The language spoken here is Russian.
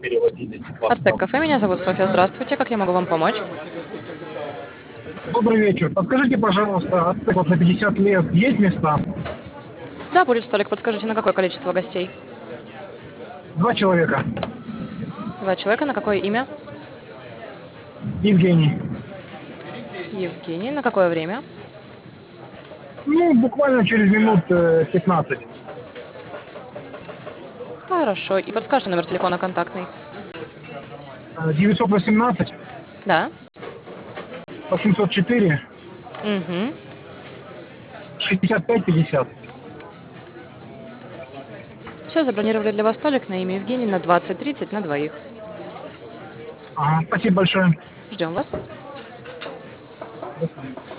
Артек кафе, меня зовут Софья. Здравствуйте, как я могу вам помочь? Добрый вечер. Подскажите, пожалуйста, вот на 50 лет есть места? Да, будет столик. Подскажите, на какое количество гостей? Два человека. Два человека, на какое имя? Евгений. Евгений, на какое время? Ну, буквально через минут 15. Хорошо. И подскажите номер телефона контактный. 918 Да? 804 Угу. 65 50. Все, забронировали для вас столик на имя Евгений на 20:30 на двоих. Ага, спасибо большое. Ждем вас. До свидания.